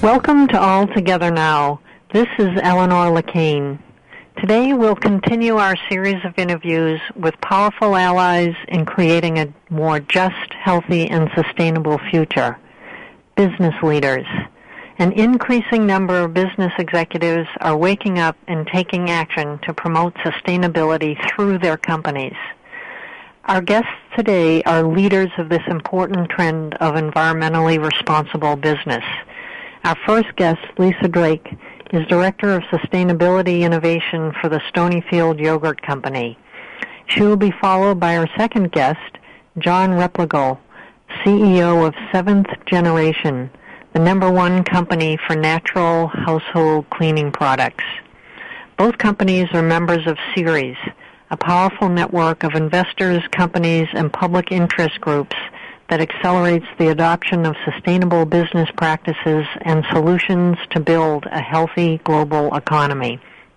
Welcome to All Together Now. This is Eleanor LeCain. Today we'll continue our series of interviews with powerful allies in creating a more just, healthy, and sustainable future. Business leaders. An increasing number of business executives are waking up and taking action to promote sustainability through their companies. Our guests today are leaders of this important trend of environmentally responsible business. Our first guest, Lisa Drake, is Director of Sustainability Innovation for the Stonyfield Yogurt Company. She will be followed by our second guest, John Replogle, CEO of Seventh Generation, the #1 company for natural household cleaning products. Both companies are members of Ceres, a powerful network of investors, companies, and public interest groups that accelerates the adoption of sustainable business practices and solutions to build a healthy global economy.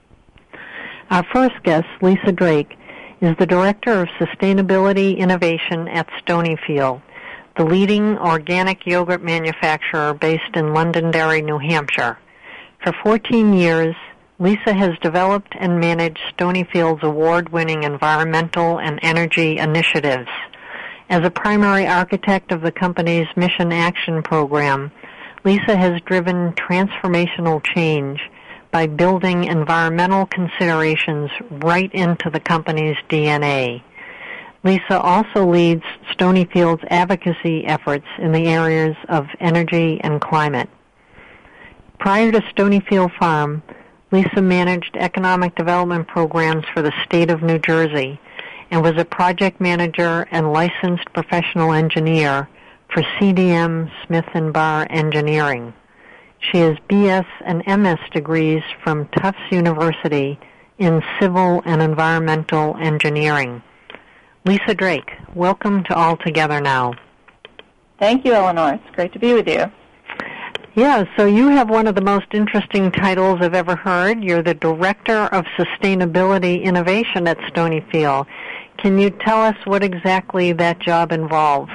Our first guest, Lisa Drake, is the Director of Sustainability Innovation at Stonyfield, the leading organic yogurt manufacturer based in Londonderry, New Hampshire. For 14 years, Lisa has developed and managed Stonyfield's award-winning environmental and energy initiatives. As a primary architect of the company's Mission Action Program, Lisa has driven transformational change by building environmental considerations right into the company's DNA. Lisa also leads Stonyfield's advocacy efforts in the areas of energy and climate. Prior to Stonyfield Farm, Lisa managed economic development programs for the state of New Jersey and was a project manager and licensed professional engineer for CDM Smith & Barr Engineering. She has BS and MS degrees from Tufts University in civil and environmental engineering. Lisa Drake, welcome to All Together Now. Thank you, Eleanor. It's great to be with you. Yeah, so you have one of the most interesting titles I've ever heard. You're the Director of Sustainability Innovation at Stonyfield. Can you tell us what exactly that job involves?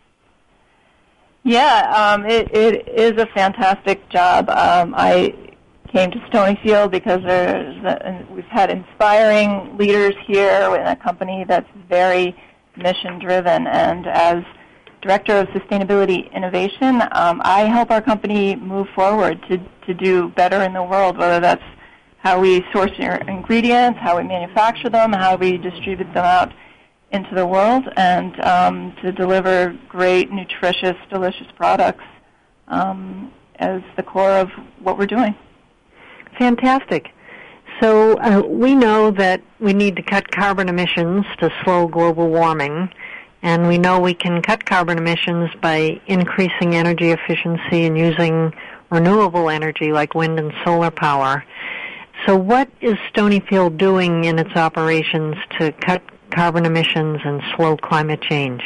Yeah, it is a fantastic job. I came to Stonyfield because we've had inspiring leaders here in a company that's very mission-driven, and as Director of Sustainability Innovation, I help our company move forward to do better in the world, whether that's how we source your ingredients, how we manufacture them, how we distribute them out into the world, and to deliver great, nutritious, delicious products as the core of what we're doing. Fantastic. So we know that we need to cut carbon emissions to slow global warming, and we know we can cut carbon emissions by increasing energy efficiency and using renewable energy like wind and solar power. So what is Stonyfield doing in its operations to cut carbon emissions and slow climate change?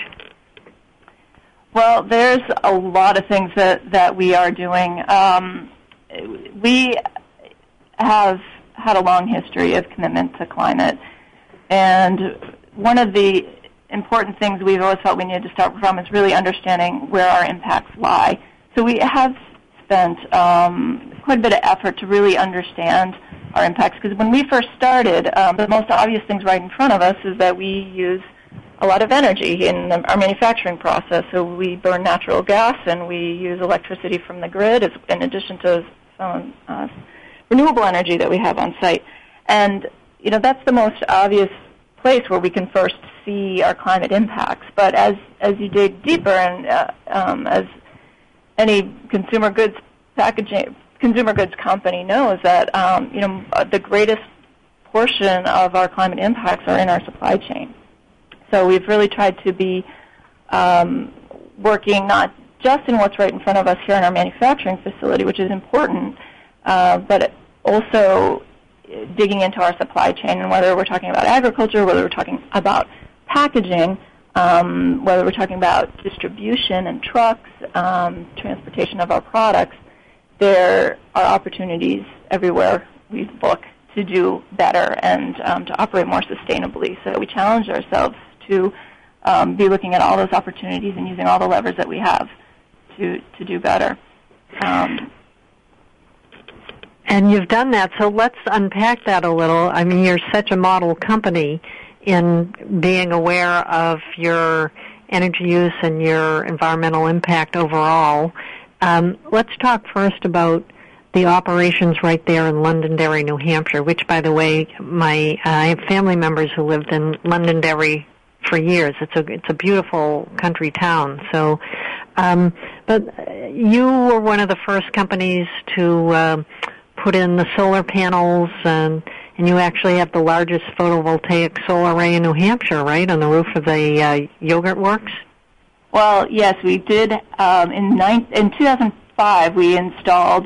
Well, there's a lot of things that we are doing. We have had a long history of commitment to climate, and one of the important things we've always felt we needed to start from is really understanding where our impacts lie. So we have spent quite a bit of effort to really understand our impacts, because when we first started, the most obvious things right in front of us is that we use a lot of energy in our manufacturing process. So we burn natural gas and we use electricity from the grid in addition to some renewable energy that we have on site. And, that's the most obvious place where we can first see our climate impacts. But as you dig deeper, and as any consumer goods company knows, that the greatest portion of our climate impacts are in our supply chain. So we've really tried to be working not just in what's right in front of us here in our manufacturing facility, which is important, but also digging into our supply chain, and whether we're talking about agriculture, whether we're talking about packaging, whether we're talking about distribution and trucks, transportation of our products, there are opportunities everywhere we look to do better and to operate more sustainably. So we challenge ourselves to be looking at all those opportunities and using all the levers that we have to do better. And you've done that, so let's unpack that a little. I mean, you're such a model company in being aware of your energy use and your environmental impact overall. Let's talk first about the operations right there in Londonderry, New Hampshire, which, by the way, I have family members who lived in Londonderry for years. It's a beautiful country town. So, but you were one of the first companies to put in the solar panels, and you actually have the largest photovoltaic solar array in New Hampshire, right, on the roof of the Yogurt Works? Well, yes, we did. In 2005, we installed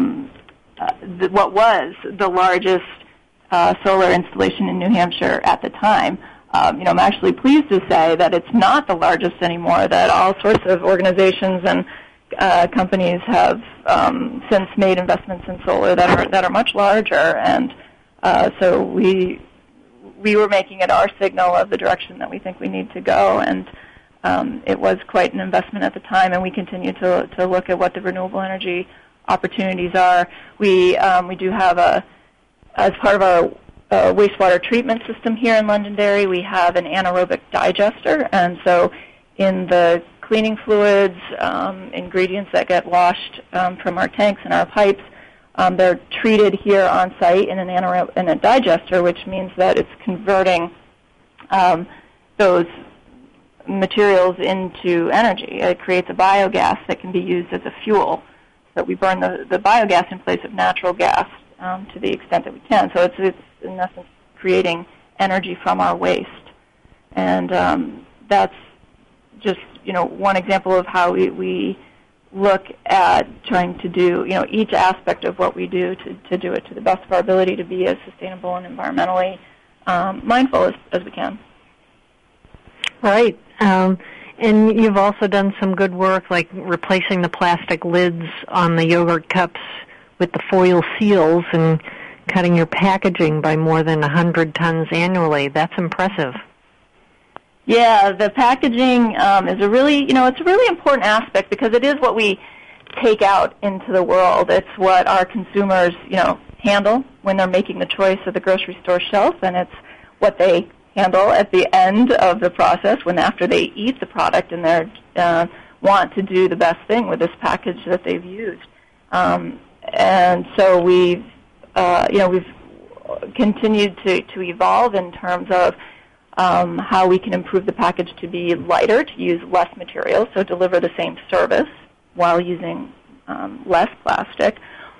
what was the largest solar installation in New Hampshire at the time. I'm actually pleased to say that it's not the largest anymore, that all sorts of organizations and companies have since made investments in solar that are much larger, and so we were making it our signal of the direction that we think we need to go, and it was quite an investment at the time, and we continue to look at what the renewable energy opportunities are. We do have as part of our wastewater treatment system here in Londonderry, we have an anaerobic digester, and so in the cleaning fluids, ingredients that get washed from our tanks and our pipes, they're treated here on site in a digester, which means that it's converting those materials into energy. It creates a biogas that can be used as a fuel. So we burn the biogas in place of natural gas to the extent that we can. So it's in essence creating energy from our waste, and that's just one example of how we look at trying to do each aspect of what we do to do it to the best of our ability to be as sustainable and environmentally mindful as we can. Right. And you've also done some good work, like replacing the plastic lids on the yogurt cups with the foil seals and cutting your packaging by more than 100 tons annually. That's impressive. Yeah, the packaging is a really important aspect, because it is what we take out into the world. It's what our consumers, handle when they're making the choice at the grocery store shelf, and it's what they handle at the end of the process after they eat the product and they want to do the best thing with this package that they've used. And so we've continued to evolve in terms of how we can improve the package to be lighter, to use less material, so deliver the same service while using less plastic,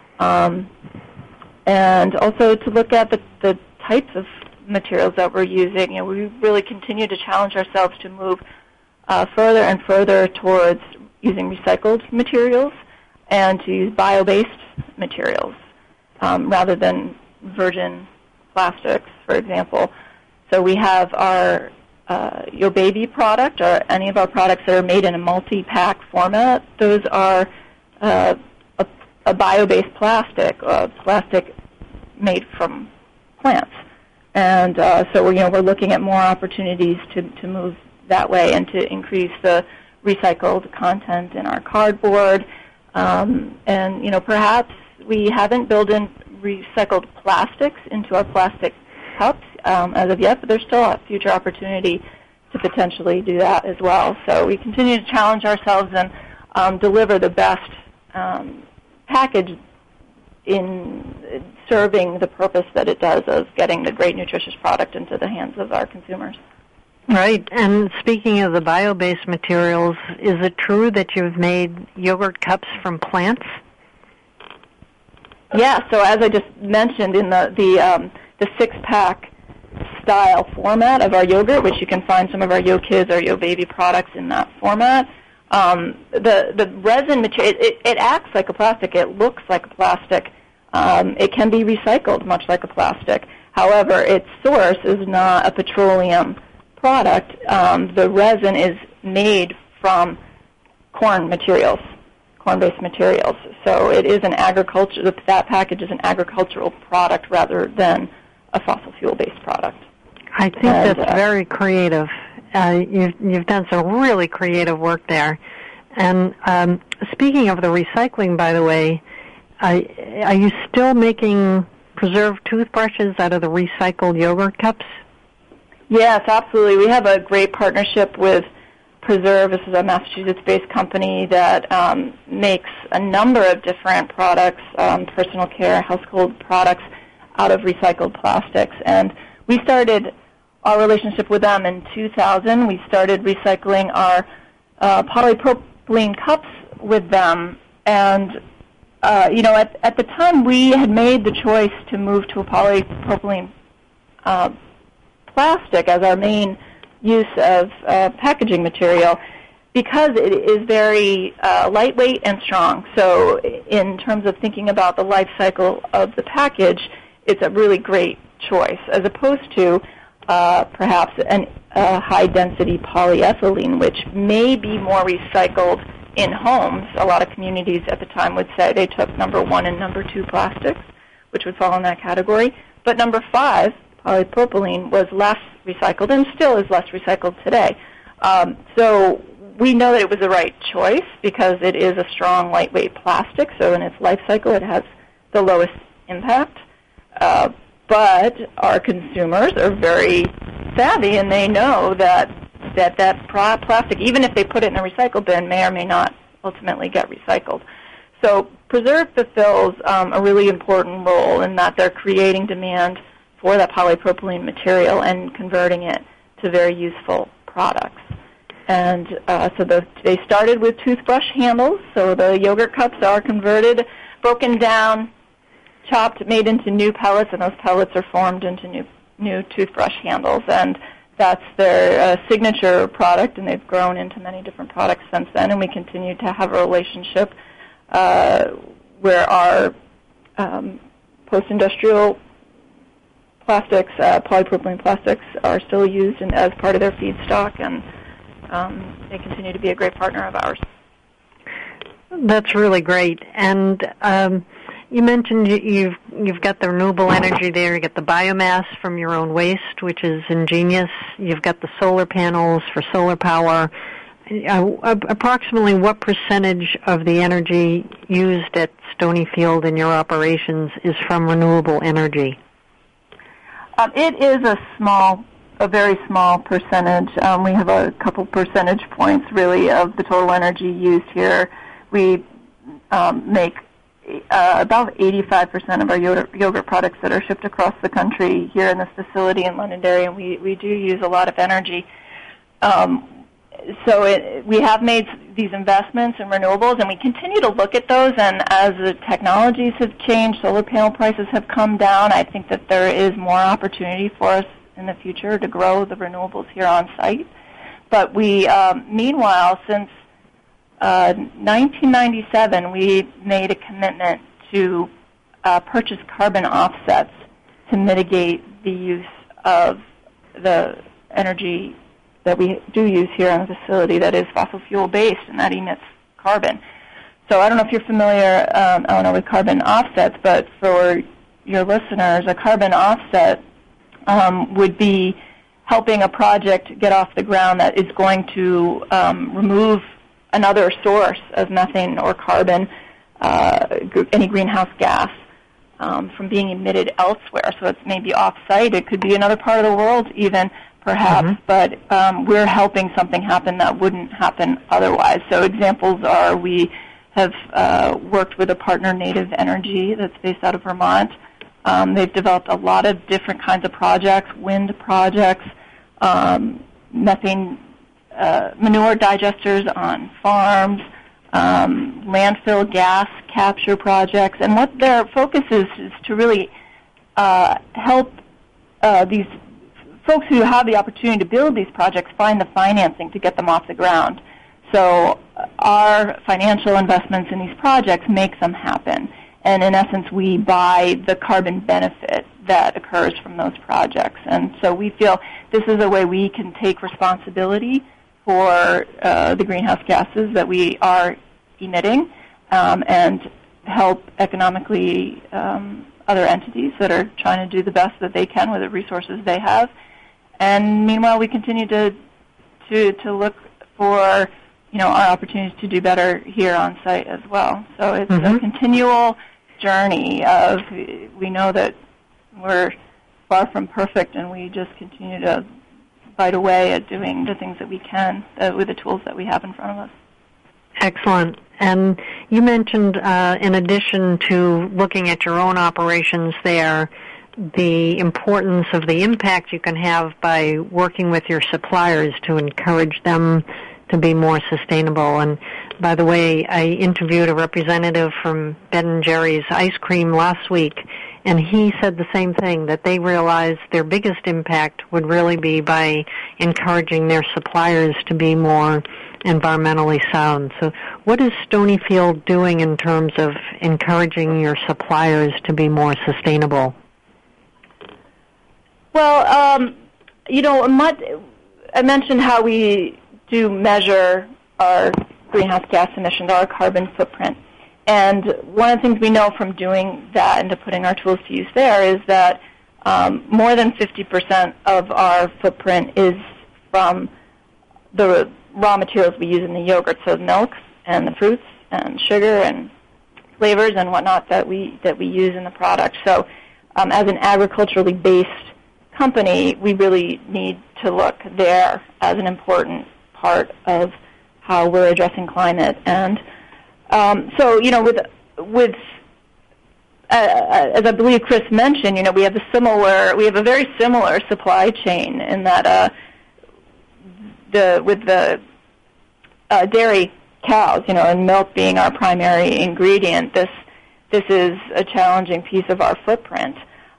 and also to look at the types of materials that we're using. We really continue to challenge ourselves to move further and further towards using recycled materials and to use bio-based materials rather than virgin plastics, for example. So we have our Yo Baby product, or any of our products that are made in a multi-pack format. Those are a bio-based plastic made from plants. And so we're looking at more opportunities to move that way and to increase the recycled content in our cardboard. And perhaps we haven't built in recycled plastics into our plastic cups as of yet, but there's still a future opportunity to potentially do that as well. So we continue to challenge ourselves and deliver the best package in serving the purpose that it does of getting the great nutritious product into the hands of our consumers. Right. And speaking of the bio-based materials, is it true that you've made yogurt cups from plants? Yeah. So as I just mentioned, in the six-pack style format of our yogurt, which you can find some of our Yo Kids or Yo Baby products in that format, the resin material, it acts like a plastic. It looks like a plastic. It can be recycled much like a plastic. However, its source is not a petroleum product. The resin is made from corn materials, corn-based materials. So it is that package is an agricultural product rather than a fossil fuel-based product. I think that's very creative. You've done some really creative work there. And speaking of the recycling, by the way, are you still making preserved toothbrushes out of the recycled yogurt cups? Yes, absolutely. We have a great partnership with Preserve. This is a Massachusetts-based company that makes a number of different products, personal care, household products, out of recycled plastics. And we started our relationship with them in 2000. We started recycling our polypropylene cups with them. And, at the time we had made the choice to move to a polypropylene plastic as our main use of packaging material because it is very lightweight and strong. So in terms of thinking about the life cycle of the package, it's a really great choice as opposed to perhaps a high-density polyethylene, which may be more recycled in homes. A lot of communities at the time would say they took number 1 and number 2 plastics, which would fall in that category. But number 5, polypropylene, was less recycled and still is less recycled today. So we know that it was the right choice because it is a strong, lightweight plastic, so in its life cycle it has the lowest impact. But our consumers are very savvy, and they know that plastic, even if they put it in a recycle bin, may or may not ultimately get recycled. So Preserve fulfills a really important role in that they're creating demand for that polypropylene material and converting it to very useful products. And they started with toothbrush handles, so the yogurt cups are converted, broken down, chopped, made into new pellets, and those pellets are formed into new toothbrush handles. And that's their signature product, and they've grown into many different products since then, and we continue to have a relationship where our post-industrial plastics, polypropylene plastics, are still used as part of their feedstock, and they continue to be a great partner of ours. That's really great. And you mentioned you've got the renewable energy there. You get the biomass from your own waste, which is ingenious. You've got the solar panels for solar power. Approximately what percentage of the energy used at Stonyfield in your operations is from renewable energy? It is a very small percentage. We have a couple percentage points, really, of the total energy used here. We make about 85% of our yogurt products that are shipped across the country here in this facility in Londonderry, and we do use a lot of energy. We have made these investments in renewables, and we continue to look at those, and as the technologies have changed, solar panel prices have come down, I think that there is more opportunity for us in the future to grow the renewables here on site. But we, meanwhile, since 1997, we made a commitment to purchase carbon offsets to mitigate the use of the energy that we do use here on the facility that is fossil fuel-based, and that emits carbon. So I don't know if you're familiar, Eleanor, with carbon offsets, but for your listeners, a carbon offset would be helping a project get off the ground that is going to remove another source of methane or carbon, any greenhouse gas, from being emitted elsewhere. So it's maybe off-site. It could be another part of the world even, perhaps, but we're helping something happen that wouldn't happen otherwise. So examples are we have worked with a partner, Native Energy, that's based out of Vermont. They've developed a lot of different kinds of projects, wind projects, methane manure digesters on farms, landfill gas capture projects. And what their focus is to really help these folks who have the opportunity to build these projects find the financing to get them off the ground. So our financial investments in these projects make them happen. And in essence, we buy the carbon benefit that occurs from those projects. And so we feel this is a way we can take responsibility for the greenhouse gases that we are emitting and help economically other entities that are trying to do the best that they can with the resources they have. And meanwhile, we continue to look for our opportunities to do better here on site as well. So it's a continual journey of, we know that we're far from perfect, and we just continue to bite away at doing the things that we can with the tools that we have in front of us. Excellent. And you mentioned, in addition to looking at your own operations there, the importance of the impact you can have by working with your suppliers to encourage them to be more sustainable. And by the way, I interviewed a representative from Ben & Jerry's ice cream last week, and he said the same thing, that they realized their biggest impact would really be by encouraging their suppliers to be more environmentally sound. So what is Stonyfield doing in terms of encouraging your suppliers to be more sustainable? Well, I mentioned how we do measure our greenhouse gas emissions, our carbon footprint. And one of the things we know from doing that and to putting our tools to use there is that more than 50% of our footprint is from the raw materials we use in the yogurt, so the milk and the fruits and sugar and flavors and whatnot that we use in the product. So as an agriculturally based company, we really need to look there as an important part of how we're addressing climate. And with as I believe Chris mentioned, we have a very similar supply chain in that with the dairy cows, and milk being our primary ingredient, this is a challenging piece of our footprint.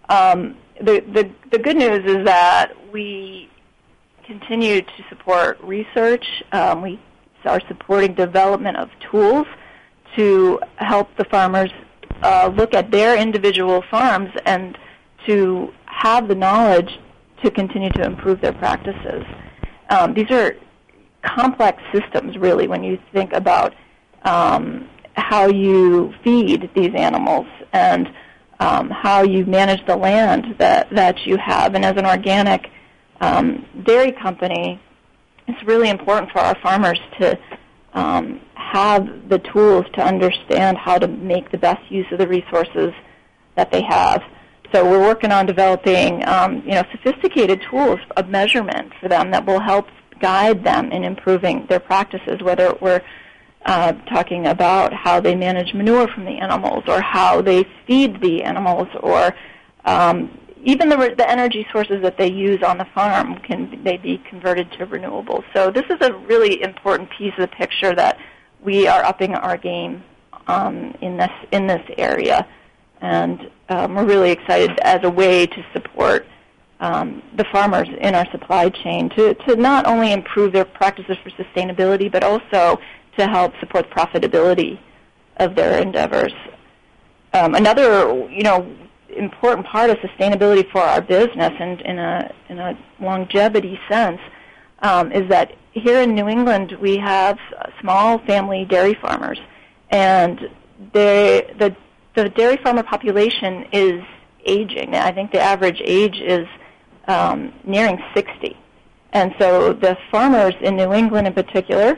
The good news is that we continue to support research. We are supporting development of tools to help the farmers look at their individual farms and to have the knowledge to continue to improve their practices. These are complex systems, really, when you think about how you feed these animals and how you manage the land that you have. And as an organic dairy company, it's really important for our farmers to have the tools to understand how to make the best use of the resources that they have. So we're working on developing, sophisticated tools of measurement for them that will help guide them in improving their practices, whether we're talking about how they manage manure from the animals or how they feed the animals or even the energy sources that they use on the farm, can they be converted to renewables. So this is a really important piece of the picture that we are upping our game in this area. And we're really excited as a way to support the farmers in our supply chain to not only improve their practices for sustainability, but also to help support profitability of their endeavors. Another, important part of sustainability for our business and in a longevity sense is that here in New England we have small family dairy farmers, and the dairy farmer population is aging. I think the average age is nearing 60. And so the farmers in New England in particular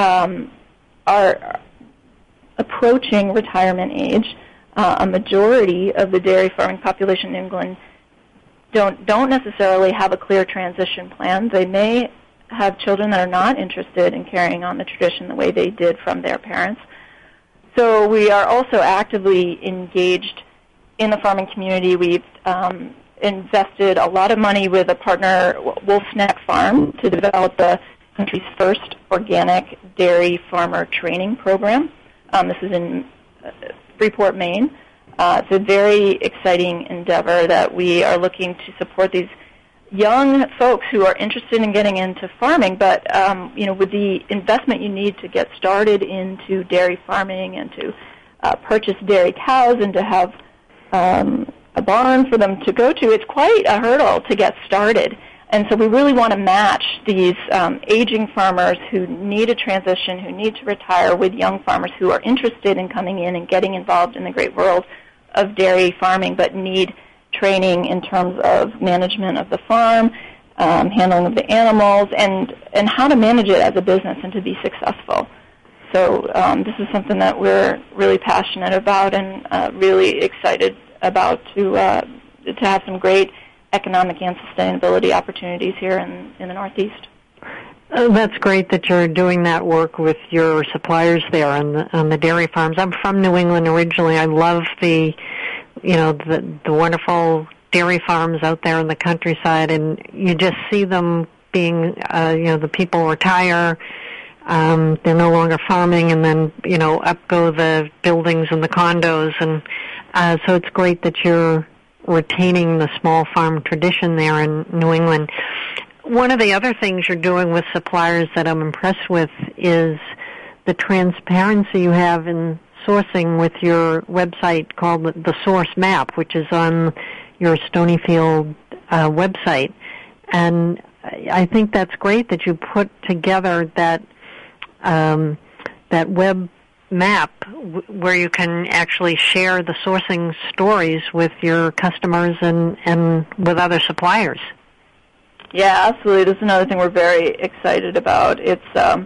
are approaching retirement age. A majority of the dairy farming population in England don't necessarily have a clear transition plan. They may have children that are not interested in carrying on the tradition the way they did from their parents. So we are also actively engaged in the farming community. We've invested a lot of money with a partner, Wolf Snack Farm, to develop the country's first organic dairy farmer training program. This is in Freeport, Maine. It's a very exciting endeavor that we are looking to support these young folks who are interested in getting into farming, but with the investment you need to get started into dairy farming and to purchase dairy cows and to have a barn for them to go to, it's quite a hurdle to get started. And so we really want to match these aging farmers who need a transition, who need to retire, with young farmers who are interested in coming in and getting involved in the great world of dairy farming, but need training in terms of management of the farm, handling of the animals, and how to manage it as a business and to be successful. So this is something that we're really passionate about and really excited about to have some great economic and sustainability opportunities here in the Northeast. That's great that you're doing that work with your suppliers there on the dairy farms. I'm from New England originally. I love the wonderful dairy farms out there in the countryside, and you just see them being, the people retire. They're no longer farming, and then, up go the buildings and the condos, and so it's great that you're retaining the small farm tradition there in New England. One of the other things you're doing with suppliers that I'm impressed with is the transparency you have in sourcing with your website called the Source Map, which is on your Stonyfield website. And I think that's great that you put together that web map where you can actually share the sourcing stories with your customers and with other suppliers. Yeah, absolutely. This is another thing we're very excited about. It's,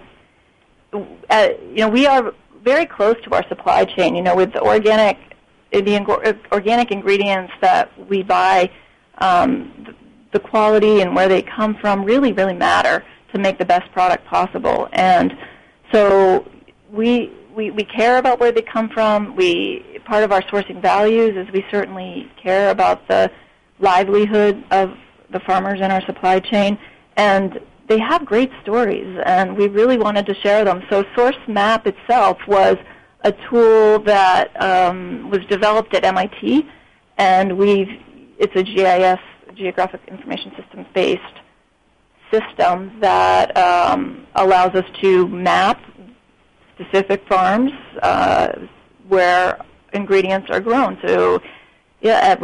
we are very close to our supply chain. With the organic ingredients that we buy, the quality and where they come from really, really matter to make the best product possible. And so we care about where they come from. Part of our sourcing values is we certainly care about the livelihood of the farmers in our supply chain, and they have great stories, and we really wanted to share them. So Source Map itself was a tool that was developed at MIT, and it's a GIS, Geographic Information Systems-based system that allows us to map specific farms where ingredients are grown. So at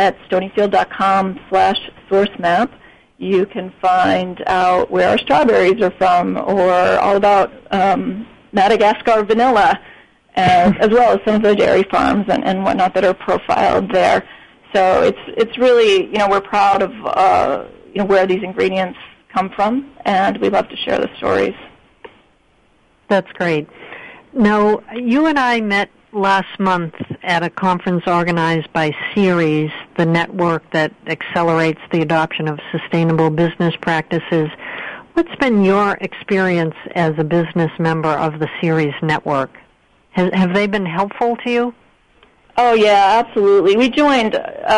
stonyfield.com/sourcemap, you can find out where our strawberries are from, or all about Madagascar vanilla, as well as some of the dairy farms and whatnot that are profiled there. So it's really, we're proud of where these ingredients come from, and we love to share the stories. That's great. Now, you and I met last month at a conference organized by Ceres, the network that accelerates the adoption of sustainable business practices. What's been your experience as a business member of the Ceres network? Have they been helpful to you? Oh, yeah, absolutely. We joined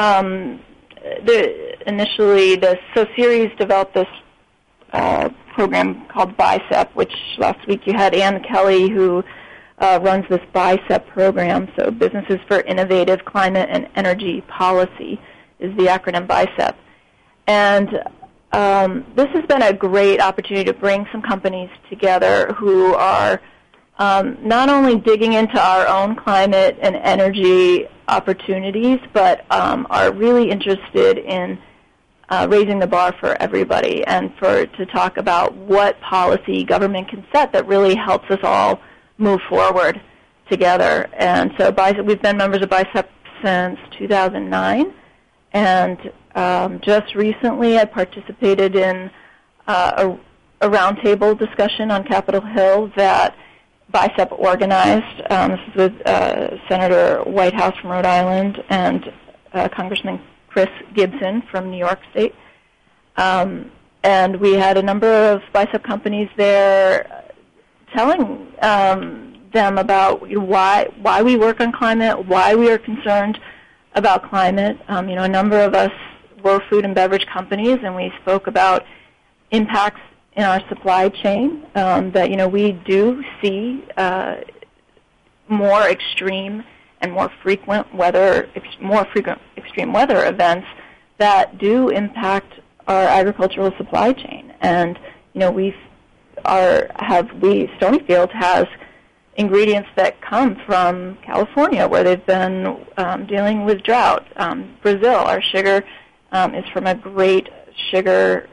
so Ceres developed this program called BICEP, which last week you had Ann Kelly, who runs this BICEP program. So Businesses for Innovative Climate and Energy Policy is the acronym BICEP. And this has been a great opportunity to bring some companies together who are not only digging into our own climate and energy opportunities, but are really interested in raising the bar for everybody and to talk about what policy government can set that really helps us all move forward together. And so we've been members of BICEP since 2009, and just recently I participated in a roundtable discussion on Capitol Hill that BICEP organized. This is with Senator Whitehouse from Rhode Island and Congressman Chris Gibson from New York State. And we had a number of BICEP companies there telling them about why we work on climate, why we are concerned about climate. A number of us were food and beverage companies, and we spoke about impacts in our supply chain that we do see more extreme and more frequent extreme weather events that do impact our agricultural supply chain. And Stonyfield has ingredients that come from California, where they've been dealing with drought. Brazil, our sugar is from a great sugar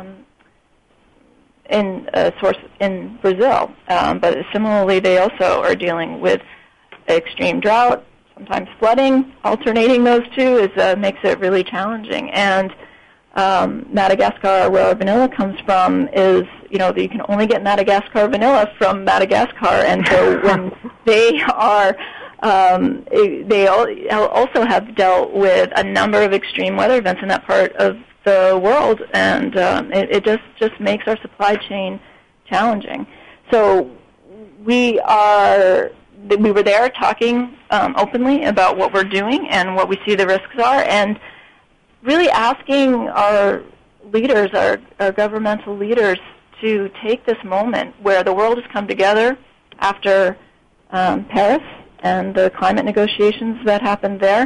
source in Brazil. But similarly, they also are dealing with extreme drought, sometimes flooding. Alternating those two makes it really challenging. And Madagascar, where our vanilla comes from, is, that you can only get Madagascar vanilla from Madagascar, and so when they are, they also have dealt with a number of extreme weather events in that part of the world, and it just makes our supply chain challenging. So we were there talking openly about what we're doing and what we see the risks are, and really asking our leaders, our governmental leaders, to take this moment where the world has come together after Paris and the climate negotiations that happened there.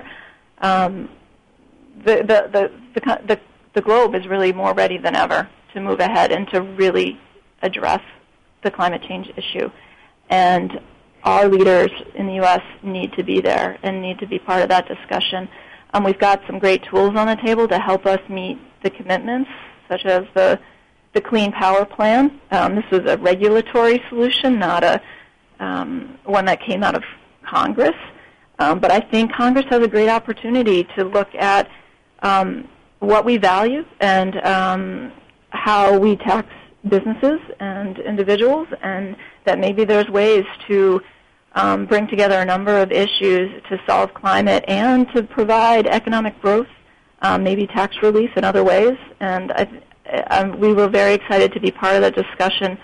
The globe is really more ready than ever to move ahead and to really address the climate change issue. And our leaders in the U.S. need to be there and need to be part of that discussion. We've got some great tools on the table to help us meet the commitments, such as the Clean Power Plan. This was a regulatory solution, not a one that came out of Congress. But I think Congress has a great opportunity to look at what we value and how we tax businesses and individuals, and that maybe there's ways to bring together a number of issues to solve climate and to provide economic growth, maybe tax relief in other ways. And we were very excited to be part of that discussion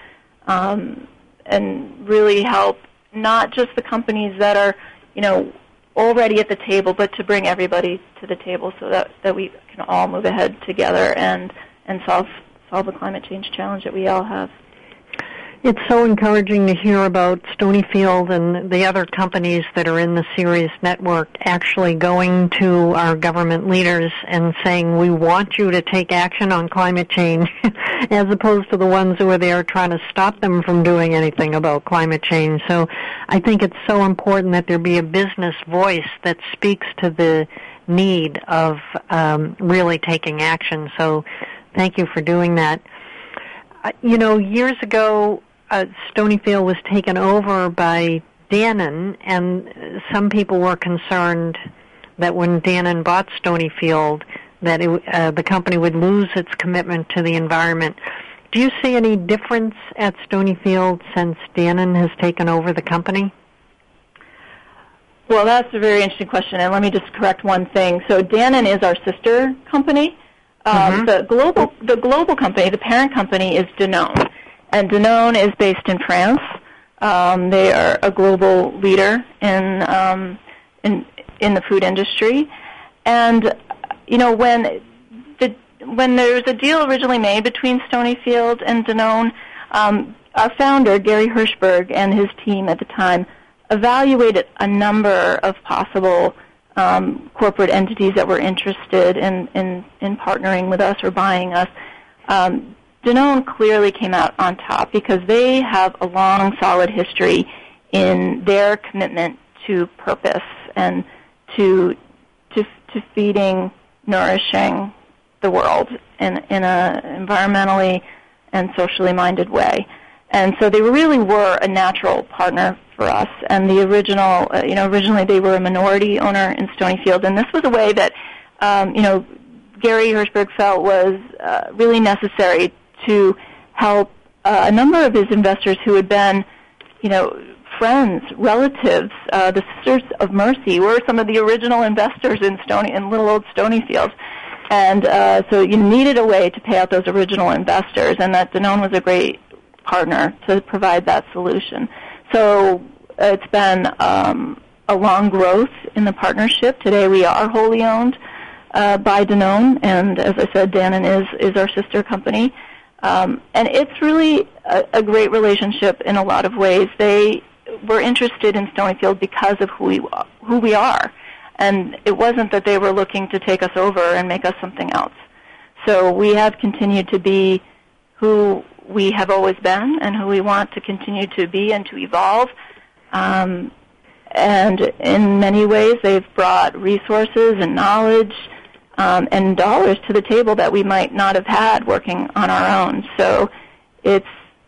and really help not just the companies that are, already at the table, but to bring everybody to the table so that we can all move ahead together and solve the climate change challenge that we all have. It's so encouraging to hear about Stonyfield and the other companies that are in the Ceres network actually going to our government leaders and saying, we want you to take action on climate change, as opposed to the ones who are there trying to stop them from doing anything about climate change. So I think it's so important that there be a business voice that speaks to the need of really taking action. So thank you for doing that. Years ago, Stonyfield was taken over by Dannon, and some people were concerned that when Dannon bought Stonyfield, that the company would lose its commitment to the environment. Do you see any difference at Stonyfield since Dannon has taken over the company? Well, that's a very interesting question, and let me just correct one thing. So Dannon is our sister company. The global company, the parent company, is Danone. And Danone is based in France. They are a global leader in the food industry. And when there was a deal originally made between Stonyfield and Danone, our founder Gary Hirshberg and his team at the time evaluated a number of possible corporate entities that were interested in partnering with us or buying us. Danone clearly came out on top because they have a long, solid history in their commitment to purpose and to feeding, nourishing the world in a environmentally and socially minded way. And so they really were a natural partner for us. And the original, originally they were a minority owner in Stonyfield, and this was a way that, Gary Hirshberg felt was really necessary to help a number of his investors who had been, friends, relatives. The Sisters of Mercy were some of the original investors in little old Stonyfield. And so you needed a way to pay out those original investors, and that Danone was a great partner to provide that solution. So it's been a long growth in the partnership. Today we are wholly owned by Danone, and as I said, Dannon is our sister company. And it's really a great relationship in a lot of ways. They were interested in Stonyfield because of who we are. And it wasn't that they were looking to take us over and make us something else. So we have continued to be who we have always been and who we want to continue to be and to evolve. And in many ways, they've brought resources and knowledge and dollars to the table that we might not have had working on our own. So it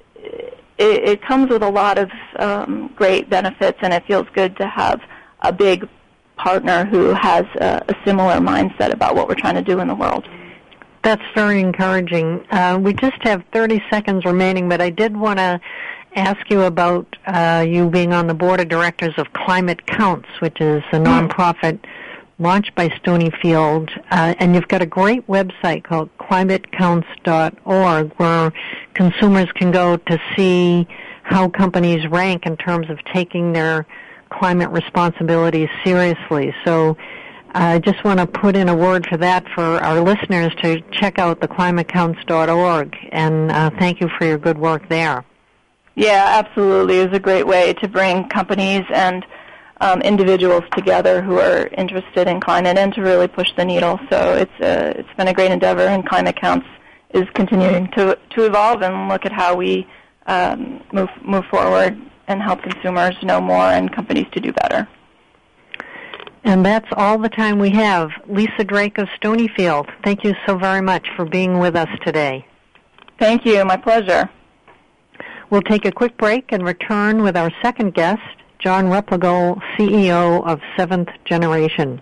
comes with a lot of great benefits, and it feels good to have a big partner who has a similar mindset about what we're trying to do in the world. That's very encouraging. We just have 30 seconds remaining, but I did want to ask you about you being on the board of directors of Climate Counts, which is a nonprofit launched by Stonyfield, and you've got a great website called climatecounts.org where consumers can go to see how companies rank in terms of taking their climate responsibilities seriously. So I just want to put in a word for that for our listeners to check out the climatecounts.org, and thank you for your good work there. Yeah, absolutely. It's a great way to bring companies and individuals together who are interested in climate and to really push the needle. So it's been a great endeavor, and Climate Counts is continuing to evolve and look at how we move forward and help consumers know more and companies to do better. And that's all the time we have. Lisa Drake of Stonyfield, thank you so very much for being with us today. Thank you. My pleasure. We'll take a quick break and return with our second guest, John Replogle, CEO of Seventh Generation.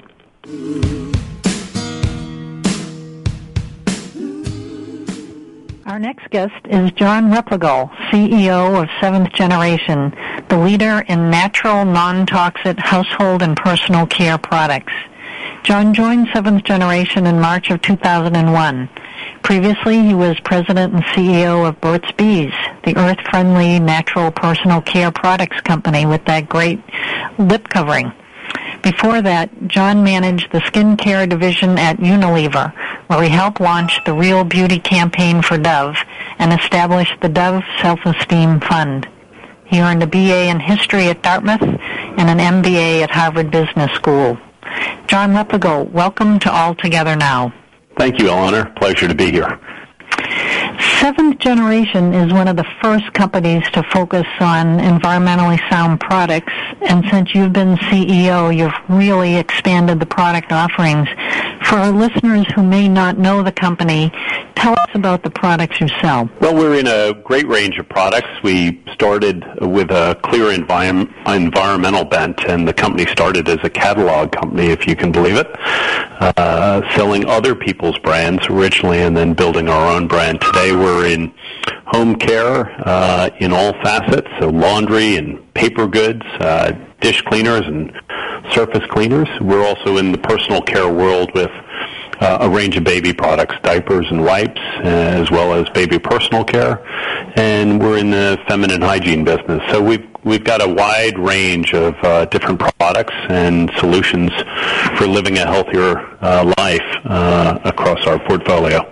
Our next guest is John Replogle, CEO of Seventh Generation, the leader in natural, non-toxic household and personal care products. John joined Seventh Generation in March of 2001. Previously, he was president and CEO of Burt's Bees, the earth-friendly natural personal care products company with that great lip covering. Before that, John managed the skincare division at Unilever, where he helped launch the Real Beauty campaign for Dove and established the Dove Self-Esteem Fund. He earned a BA in history at Dartmouth and an MBA at Harvard Business School. John Replogle, welcome to All Together Now. Thank you, Eleanor. Pleasure to be here. Seventh Generation is one of the first companies to focus on environmentally sound products, and since you've been CEO, you've really expanded the product offerings. For our listeners who may not know the company, tell us about the products you sell. Well, we're in a great range of products. We started with a clear environmental bent, and the company started as a catalog company, if you can believe it, selling other people's brands originally and then building our own brand. Today we're in home care in all facets, so laundry and paper goods, dish cleaners and surface cleaners. We're also in the personal care world with a range of baby products, diapers and wipes, as well as baby personal care. And we're in the feminine hygiene business. So we've got a wide range of different products and solutions for living a healthier life across our portfolio.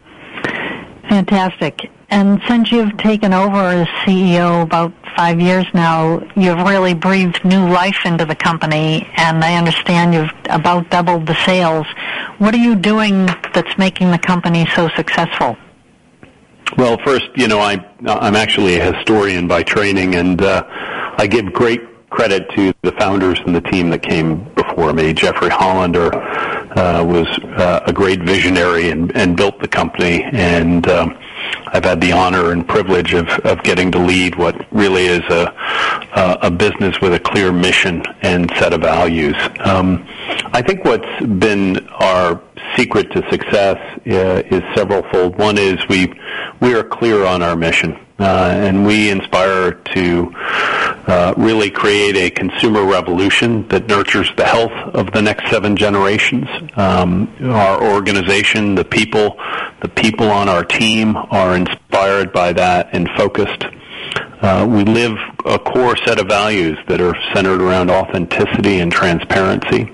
Fantastic. And since you've taken over as CEO about 5 years now, you've really breathed new life into the company, and I understand you've about doubled the sales. What are you doing that's making the company so successful? Well, first, I'm actually a historian by training, and I give great credit to the founders and the team that came before me. Jeffrey Hollander was a great visionary and built the company, and I've had the honor and privilege of getting to lead what really is a business with a clear mission and set of values. I think what's been our secret to success is severalfold. One is we are clear on our mission, and we inspire to really create a consumer revolution that nurtures the health of the next 7 generations. Our organization, the people on our team are inspired by that and focused. We live a core set of values that are centered around authenticity and transparency.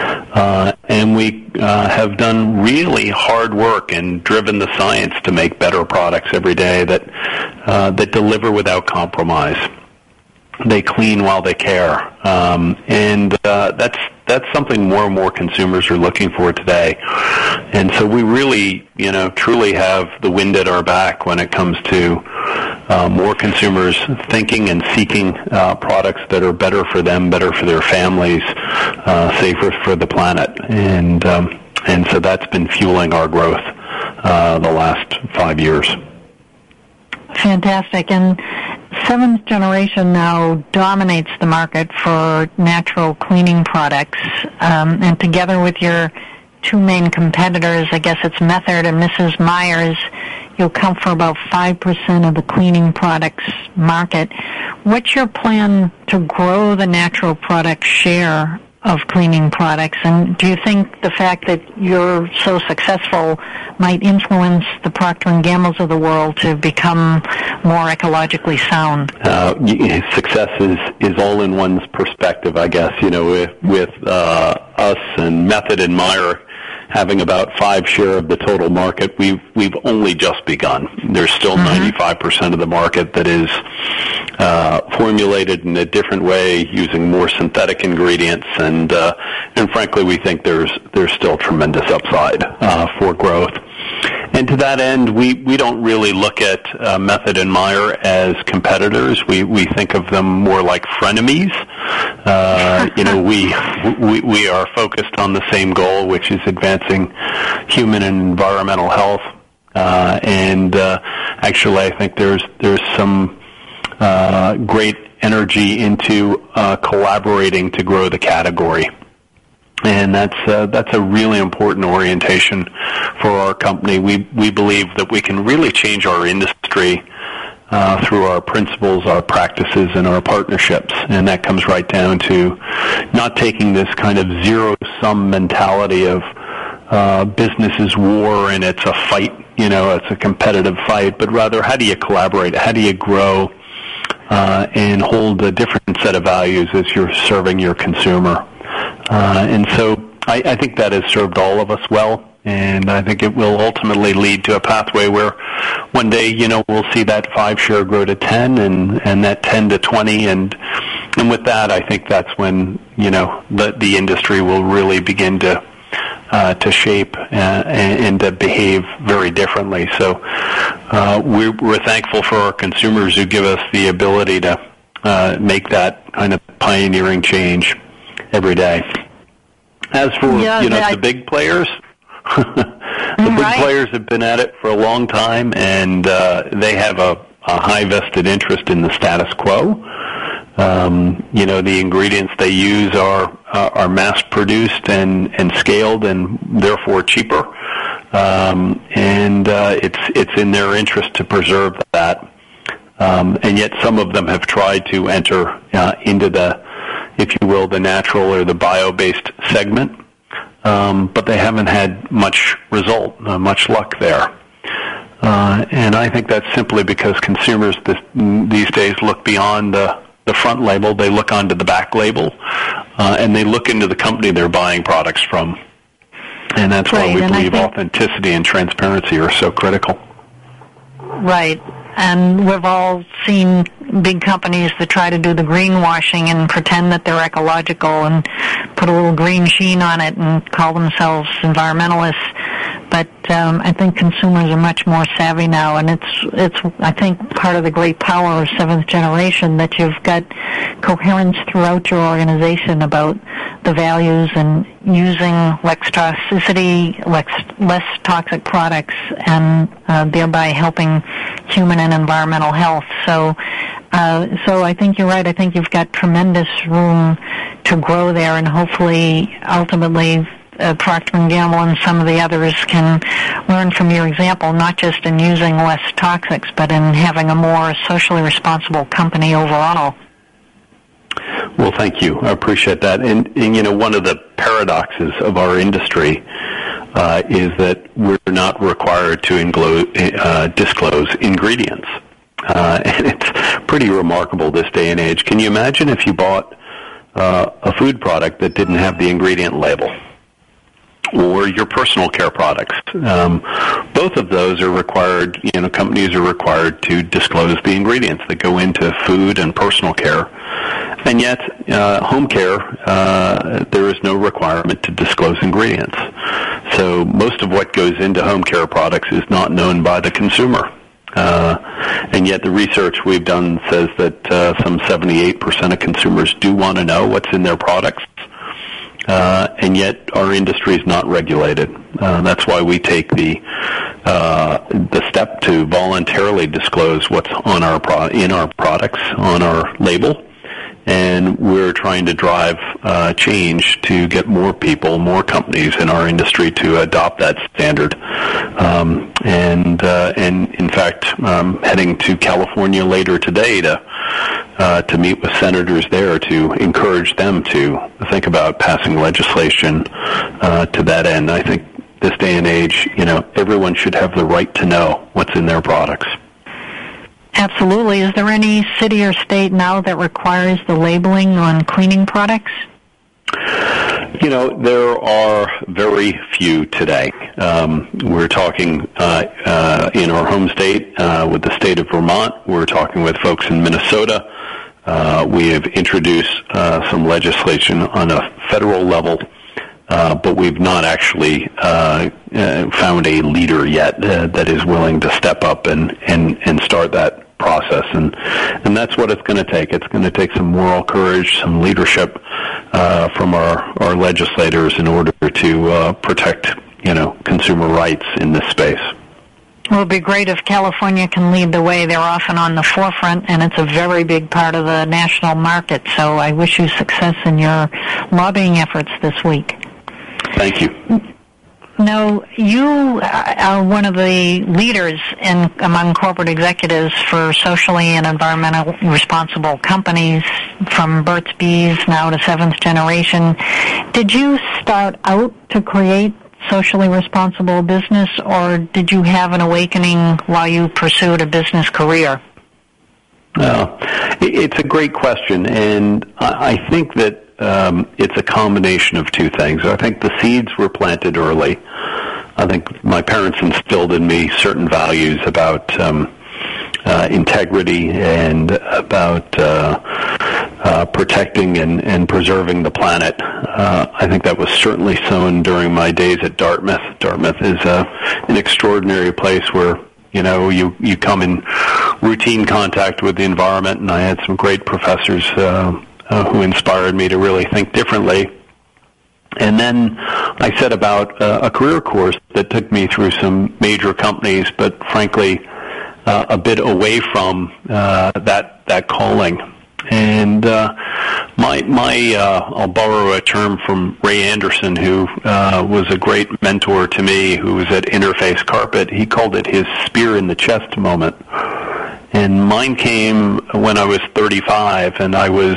And we have done really hard work and driven the science to make better products every day that deliver without compromise. They clean while they care, and that's something more and more consumers are looking for today. And so we really, truly have the wind at our back when it comes to more consumers thinking and seeking products that are better for them, better for their families, safer for the planet. And so that's been fueling our growth the last 5 years. Fantastic. And Seventh Generation now dominates the market for natural cleaning products. And together with your two main competitors. I guess it's Method and Mrs. Meyer's. You account for about 5% of the cleaning products market. What's your plan to grow the natural product share of cleaning products? And do you think the fact that you're so successful might influence the Procter & Gamble's of the world to become more ecologically sound? Success is all in one's perspective, I guess. With us and Method and Meyer having about 5% share of the total market, we've only just begun. There's still 95% of the market that is formulated in a different way, using more synthetic ingredients, and frankly, we think there's still tremendous upside for growth. And to that end, we don't really look at Method and Meyer as competitors. We think of them more like frenemies. We are focused on the same goal, which is advancing human and environmental health. Actually, I think there's some great energy into collaborating to grow the category. And that's a really important orientation for our company. We believe that we can really change our industry through our principles, our practices, and our partnerships. And that comes right down to not taking this kind of zero-sum mentality of business is war and it's a fight, it's a competitive fight, but rather how do you collaborate? How do you grow and hold a different set of values as you're serving your consumer? And so I think that has served all of us well, and I think it will ultimately lead to a pathway where one day, we'll see that 5% share grow to 10% and that 10% to 20%, and with that, I think that's when, the industry will really begin to shape and to behave very differently. So we're thankful for our consumers who give us the ability to make that kind of pioneering change every day. As for the big players, the big players have been at it for a long time, and they have a high vested interest in the status quo. The ingredients they use are mass produced and scaled, and therefore cheaper. It's in their interest to preserve that. And yet some of them have tried to enter into the, if you will, the natural or the bio-based segment, but they haven't had much luck there. And I think that's simply because consumers these days look beyond the front label, they look onto the back label, and they look into the company they're buying products from. And that's why we believe authenticity and transparency are so critical. Right. And we've all seen big companies that try to do the greenwashing and pretend that they're ecological and put a little green sheen on it and call themselves environmentalists. But I think consumers are much more savvy now, and it's I think part of the great power of Seventh Generation that you've got coherence throughout your organization about the values and using less toxicity, less toxic products, and thereby helping human and environmental health. So I think you're right. I think you've got tremendous room to grow there, and hopefully, ultimately, Procter & Gamble and some of the others can learn from your example, not just in using less toxics, but in having a more socially responsible company overall. Well, thank you. I appreciate that. And one of the paradoxes of our industry is that we're not required to disclose ingredients. And it's pretty remarkable this day and age. Can you imagine if you bought a food product that didn't have the ingredient label? Or your personal care products. Both of those are required, companies are required to disclose the ingredients that go into food and personal care. And yet, home care, there is no requirement to disclose ingredients. So most of what goes into home care products is not known by the consumer. And yet the research we've done says that some 78% of consumers do want to know what's in their products. And yet our industry is not regulated. That's why we take the step to voluntarily disclose what's on in our products on our label, and we're trying to drive change to get more people, more companies in our industry to adopt that standard. And in fact, heading to California later today to meet with senators there to encourage them to think about passing legislation to that end. I think this day and age, everyone should have the right to know what's in their products. Absolutely. Is there any city or state now that requires the labeling on cleaning products? There are very few today. We're talking in our home state with the state of Vermont. We're talking with folks in Minnesota. We have introduced some legislation on a federal level, but we've not actually found a leader yet that is willing to step up and start that process, and that's what it's going to take. It's going to take some moral courage, some leadership from our legislators in order to protect consumer rights in this space. Well, it would be great if California can lead the way. They're often on the forefront, and it's a very big part of the national market. So I wish you success in your lobbying efforts this week. Thank you. Now, you are one of the leaders among corporate executives for socially and environmentally responsible companies, from Burt's Bees now to Seventh Generation. Did you start out to create socially responsible business, or did you have an awakening while you pursued a business career? It's a great question, and I think that it's a combination of two things. I think the seeds were planted early. I think my parents instilled in me certain values about integrity and about protecting and preserving the planet. I think that was certainly sown during my days at Dartmouth. Dartmouth is an extraordinary place where you come in routine contact with the environment, and I had some great professors who inspired me to really think differently. And then I set about a career course that took me through some major companies, but frankly, a bit away from that calling. And I'll borrow a term from Ray Anderson, who was a great mentor to me, who was at Interface Carpet. He called it his spear in the chest moment. And mine came when I was 35, and I was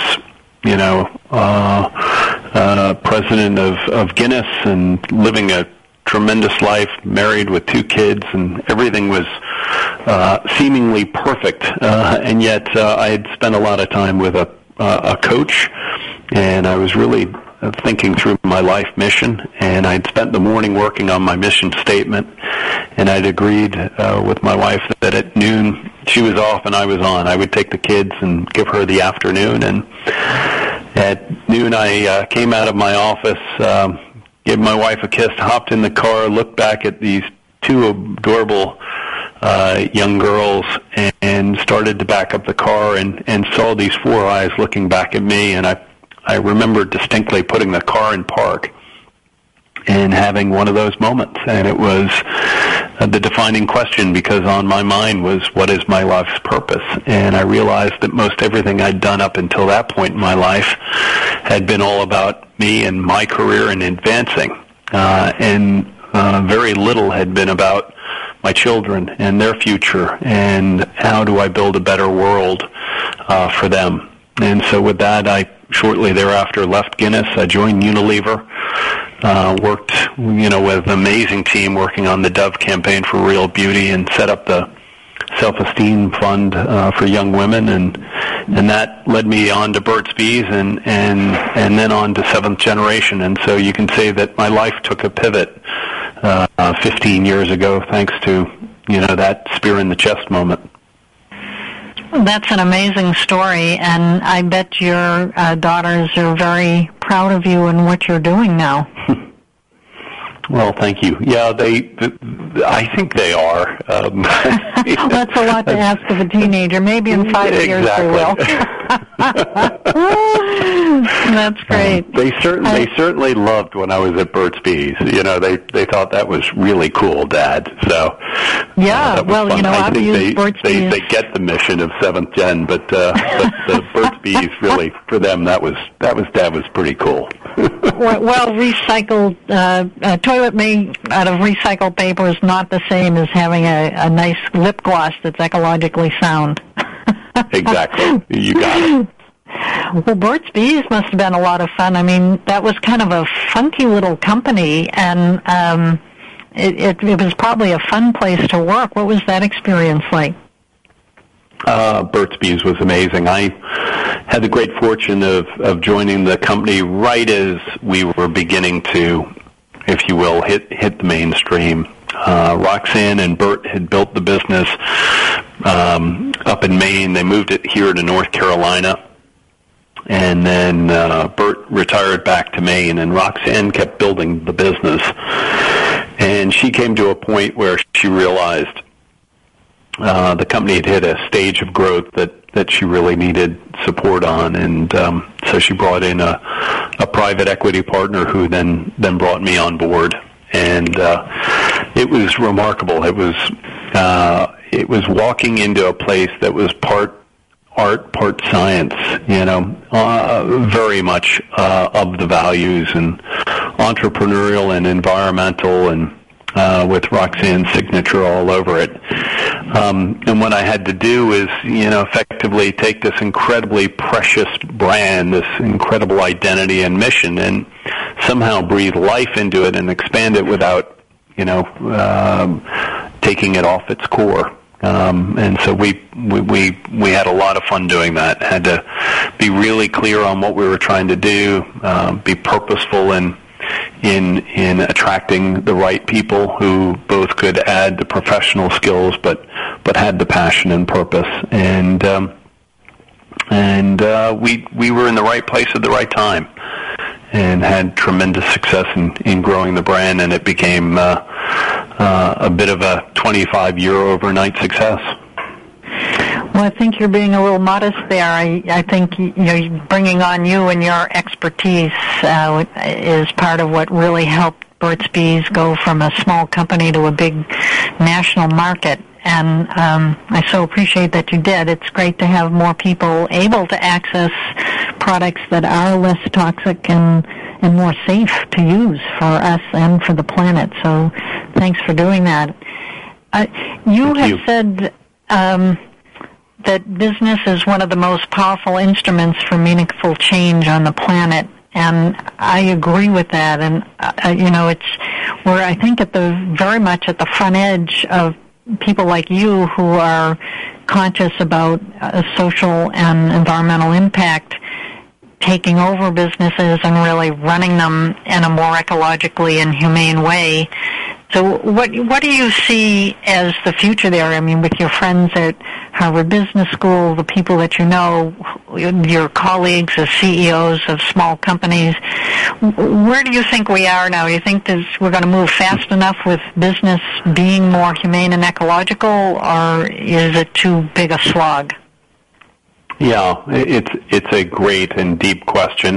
president of Guinness and living a tremendous life, married with 2 kids, and everything was seemingly perfect. And yet I had spent a lot of time with a coach, and I was really thinking through my life mission, and I'd spent the morning working on my mission statement, and I'd agreed with my wife that at noon she was off and I was on. I would take the kids and give her the afternoon, and at noon I came out of my office, gave my wife a kiss, hopped in the car, looked back at these 2 adorable young girls, and started to back up the car and saw these 4 eyes looking back at me, and I remember distinctly putting the car in park and having one of those moments. And it was the defining question, because on my mind was, what is my life's purpose? And I realized that most everything I'd done up until that point in my life had been all about me and my career and advancing. And very little had been about my children and their future, and how do I build a better world for them. And so with that, I shortly thereafter left Guinness. I joined Unilever, worked with an amazing team working on the Dove campaign for Real Beauty, and set up the Self-Esteem Fund for young women, and that led me on to Burt's Bees and then on to Seventh Generation. And so you can say that my life took a pivot 15 years ago, thanks to that spear in the chest moment. That's an amazing story, and I bet your daughters are very proud of you and what you're doing now. Well, thank you. Yeah, I think they are. That's a lot to ask of a teenager. Maybe in 5 years they will. That's great. They certainly loved when I was at Burt's Bees. They thought that was really cool, Dad. So yeah, well, fun. I've used Burt's Bees. They get the mission of Seventh Gen, but the Bees, really, for them, that was pretty cool. Well, recycled toilet made out of recycled paper is not the same as having a nice lip gloss that's ecologically sound. Exactly. You got it. Well, Burt's Bees must have been a lot of fun. I mean, that was kind of a funky little company, and it was probably a fun place to work. What was that experience like? Burt's Bees was amazing. I had the great fortune of joining the company right as we were beginning to, if you will, hit the mainstream. Roxanne and Burt had built the business up in Maine. They moved it here to North Carolina. And then Burt retired back to Maine, and Roxanne kept building the business. And she came to a point where she realized the company had hit a stage of growth that she really needed support on. And so she brought in a private equity partner who then brought me on board. And it was remarkable. It was walking into a place that was part art, part science, very much of the values and entrepreneurial and environmental, and with Roxanne's signature all over it. And what I had to do is, effectively take this incredibly precious brand, this incredible identity and mission, and somehow breathe life into it and expand it without, taking it off its core. And so we had a lot of fun doing that. Had to be really clear on what we were trying to do, be purposeful in attracting the right people who both could add the professional skills, but had the passion and purpose. And we were in the right place at the right time, and had tremendous success in growing the brand, and it became a bit of a 25-year overnight success. Well, I think you're being a little modest there. I think bringing on you and your expertise is part of what really helped Burt's Bees go from a small company to a big national market. And I so appreciate that you did. It's great to have more people able to access products that are less toxic and more safe to use for us and for the planet. So thanks for doing that. You have said that business is one of the most powerful instruments for meaningful change on the planet. And I agree with that. And, we're, I think, very much at the front edge of people like you who are conscious about social and environmental impact, taking over businesses and really running them in a more ecologically and humane way. So what do you see as the future there? I mean, with your friends at Harvard Business School, the people that you know, your colleagues as CEOs of small companies, where do you think we are now? Do you think we're going to move fast enough with business being more humane and ecological, or is it too big a slog? Yeah, it's a great and deep question.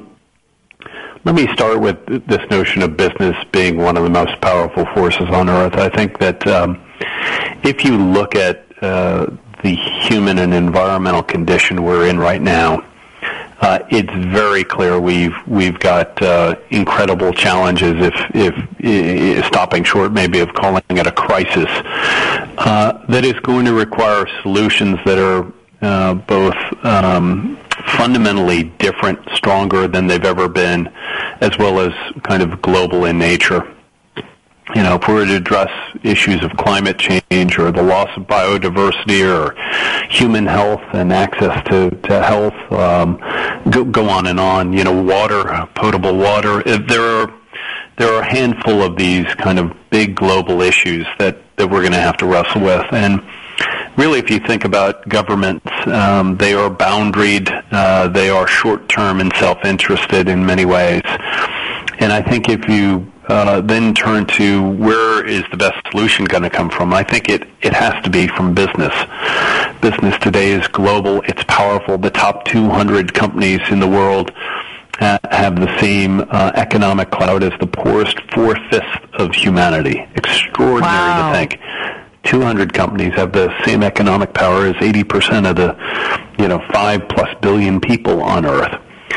Let me start with this notion of business being one of the most powerful forces on earth. I think that if you look at the human and environmental condition we're in right now, it's very clear we've got incredible challenges, if stopping short maybe of calling it a crisis, that is going to require solutions that are both fundamentally different, stronger than they've ever been, as well as kind of global in nature. If we were to address issues of climate change or the loss of biodiversity or human health and access to health, go on and on. Water, potable water. There are a handful of these kind of big global issues that we're going to have to wrestle with. And really, if you think about governments, they are boundaried, they are short-term and self-interested in many ways. And I think if you then turn to where is the best solution going to come from, I think it has to be from business. Business today is global, it's powerful. The top 200 companies in the world have the same economic clout as the poorest 4/5 of humanity. Extraordinary to think. 200 companies have the same economic power as 80% of the 5+ billion people on Earth.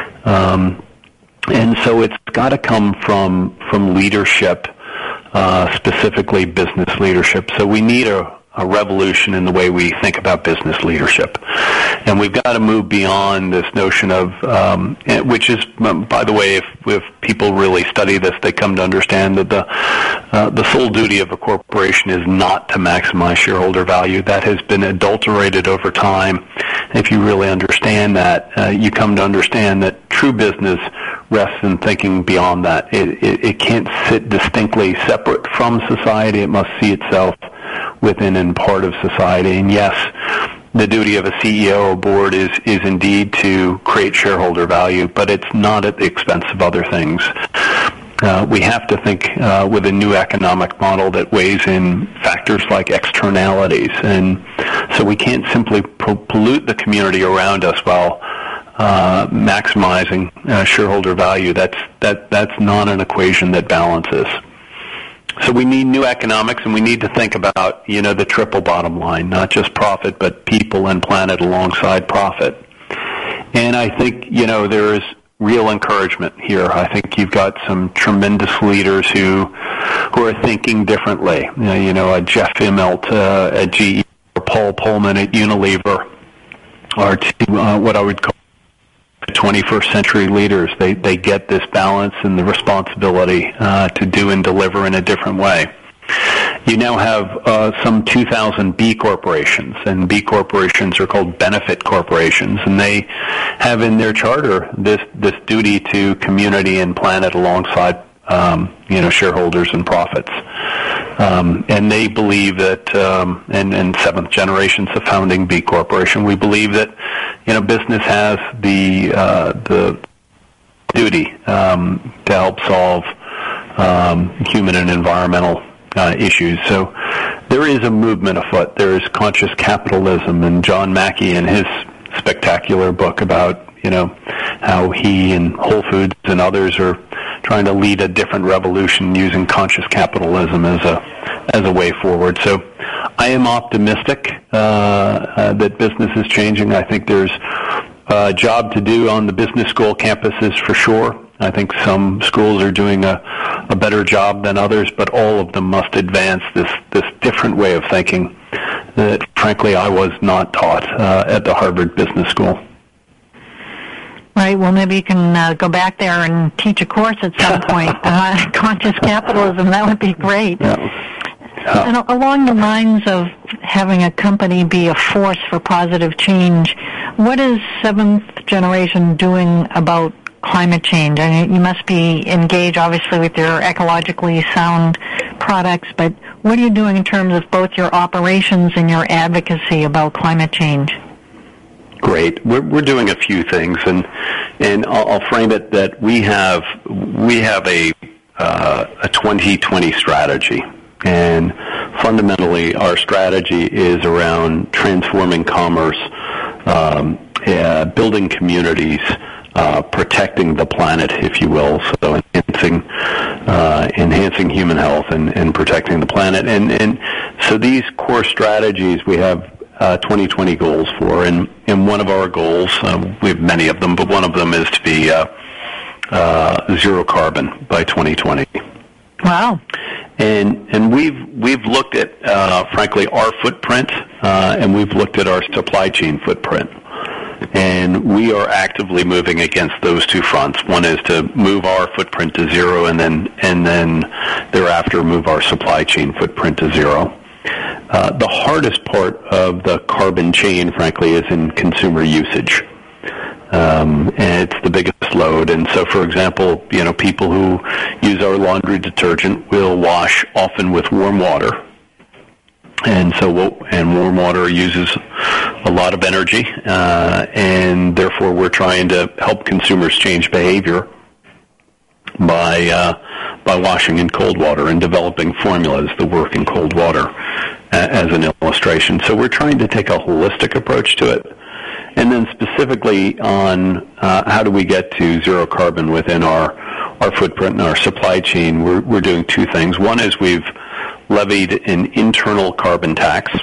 And so it's got to come from leadership, specifically business leadership. So we need a revolution in the way we think about business leadership. And we've got to move beyond this notion of, which is, by the way, if people really study this, they come to understand that the sole duty of a corporation is not to maximize shareholder value. That has been adulterated over time. If you really understand that, you come to understand that true business rests in thinking beyond that. It can't sit distinctly separate from society. It must see itself within and part of society. And yes, the duty of a CEO or board is indeed to create shareholder value, but it's not at the expense of other things. We have to think with a new economic model that weighs in factors like externalities. And so we can't simply pollute the community around us while maximizing shareholder value. That's not an equation that balances. So we need new economics, and we need to think about, the triple bottom line, not just profit, but people and planet alongside profit. And I think, there is real encouragement here. I think you've got some tremendous leaders who are thinking differently. Jeff Immelt at GE or Paul Pullman at Unilever are two, what I would call 21st century leaders. They get this balance and the responsibility to do and deliver in a different way. You now have some 2,000 B corporations, and B corporations are called benefit corporations, and they have in their charter this duty to community and planet alongside shareholders and profits. And they believe that, and seventh generation's the founding B Corporation, we believe that, business has the duty to help solve human and environmental issues. So there is a movement afoot. There is conscious capitalism, and John Mackey in his spectacular book about how he and Whole Foods and others are trying to lead a different revolution using conscious capitalism as a way forward. So I am optimistic that business is changing. I think there's a job to do on the business school campuses for sure. I think some schools are doing a better job than others, but all of them must advance this different way of thinking that, frankly, I was not taught at the Harvard Business School. Right. Well, maybe you can go back there and teach a course at some point. Conscious capitalism, that would be great. Yeah. And along the lines of having a company be a force for positive change, what is Seventh Generation doing about climate change? I mean, you must be engaged, obviously, with your ecologically sound products, but what are you doing in terms of both your operations and your advocacy about climate change? Great. We're doing a few things, and I'll frame it that we have a 2020 strategy, and fundamentally our strategy is around transforming commerce, building communities, protecting the planet, if you will, so enhancing human health and protecting the planet, and so these core strategies we have 2020 goals for, and one of our goals, we have many of them, but one of them is to be zero carbon by 2020. Wow! And we've looked at frankly our footprint, and we've looked at our supply chain footprint, and we are actively moving against those two fronts. One is to move our footprint to zero, and then thereafter move our supply chain footprint to zero. The hardest part of the carbon chain, frankly, is in consumer usage. And it's the biggest load. And so, for example, people who use our laundry detergent will wash often with warm water. And so, warm water uses a lot of energy, and therefore we're trying to help consumers change behavior by washing in cold water and developing formulas that work in cold water as an illustration. So we're trying to take a holistic approach to it. And then specifically on how do we get to zero carbon within our footprint and our supply chain, we're doing two things. One is we've levied an internal carbon tax.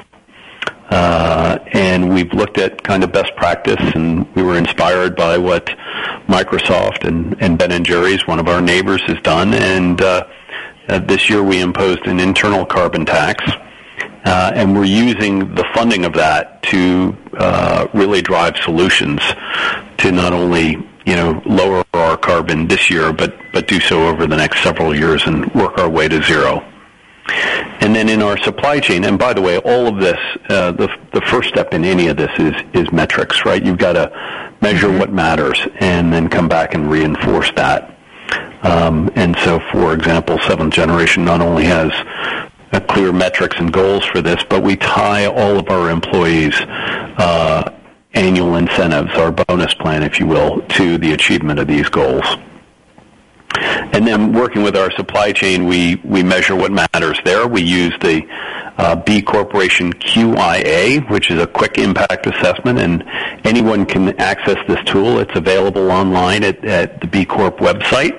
And we've looked at kind of best practice, and we were inspired by what Microsoft and Ben & Jerry's, one of our neighbors, has done. And this year we imposed an internal carbon tax, and we're using the funding of that to really drive solutions to not only lower our carbon this year, but do so over the next several years and work our way to zero. And then in our supply chain, and by the way, all of this, the first step in any of this is metrics, right? You've got to measure what matters and then come back and reinforce that. And so, for example, Seventh Generation not only has clear metrics and goals for this, but we tie all of our employees' annual incentives, our bonus plan, if you will, to the achievement of these goals. And then working with our supply chain, we measure what matters there. We use the B Corporation QIA, which is a quick impact assessment, and anyone can access this tool. It's available online at the B Corp website.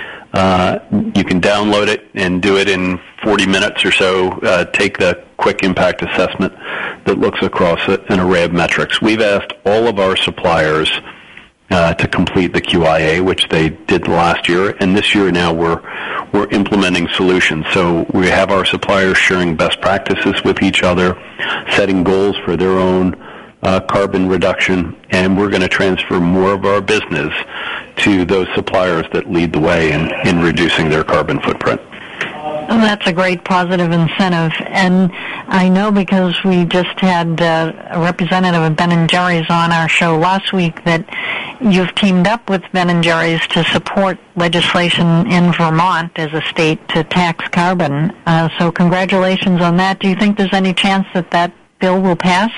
You can download it and do it in 40 minutes or so. Take the quick impact assessment that looks across an array of metrics. We've asked all of our suppliers to complete the QIA, which they did last year, and this year now we're implementing solutions. So we have our suppliers sharing best practices with each other, setting goals for their own carbon reduction, and we're going to transfer more of our business to those suppliers that lead the way in reducing their carbon footprint. Well, that's a great positive incentive, and I know because we just had a representative of Ben & Jerry's on our show last week that you've teamed up with Ben & Jerry's to support legislation in Vermont as a state to tax carbon. So congratulations on that. Do you think there's any chance that bill will pass?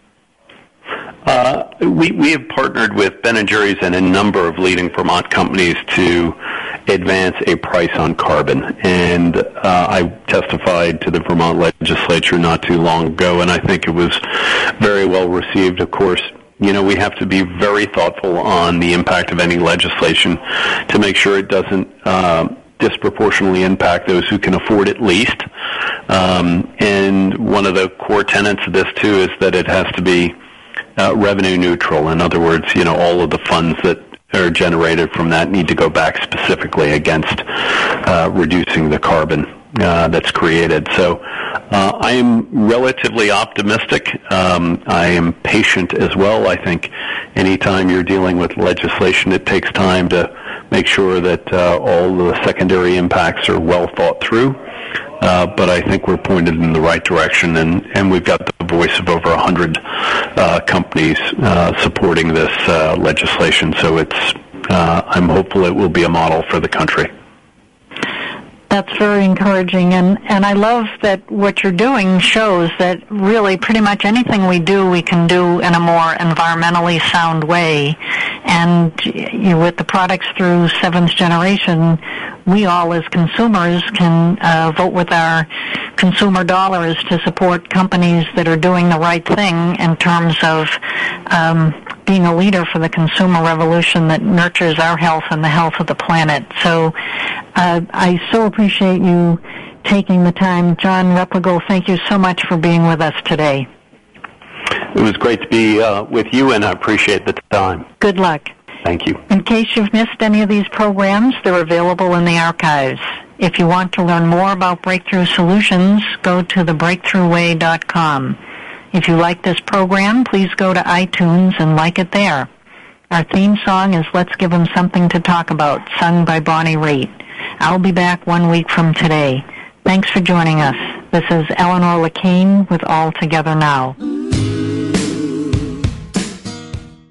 We have partnered with Ben & Jerry's and a number of leading Vermont companies to advance a price on carbon. And I testified to the Vermont legislature not too long ago, and I think it was very well received. Of course, we have to be very thoughtful on the impact of any legislation to make sure it doesn't disproportionately impact those who can afford it least. And one of the core tenets of this, too, is that it has to be revenue neutral. In other words, all of the funds that are generated from that need to go back specifically against reducing the carbon that's created. So I am relatively optimistic. I am patient as well. I think anytime you're dealing with legislation, it takes time to make sure that all the secondary impacts are well thought through. But I think we're pointed in the right direction, and we've got the voice of over 100 companies supporting this legislation. So I'm hopeful it will be a model for the country. That's very encouraging, and I love that what you're doing shows that really pretty much anything we do, we can do in a more environmentally sound way. And with the products through Seventh Generation, we all as consumers can vote with our consumer dollars to support companies that are doing the right thing in terms of being a leader for the consumer revolution that nurtures our health and the health of the planet. So I so appreciate you taking the time. John Replogle, thank you so much for being with us today. It was great to be with you, and I appreciate the time. Good luck. Thank you. In case you've missed any of these programs, they're available in the archives. If you want to learn more about Breakthrough Solutions, go to thebreakthroughway.com. If you like this program, please go to iTunes and like it there. Our theme song is Let's Give 'Em Something to Talk About, sung by Bonnie Raitt. I'll be back 1 week from today. Thanks for joining us. This is Eleanor Lacane with All Together Now.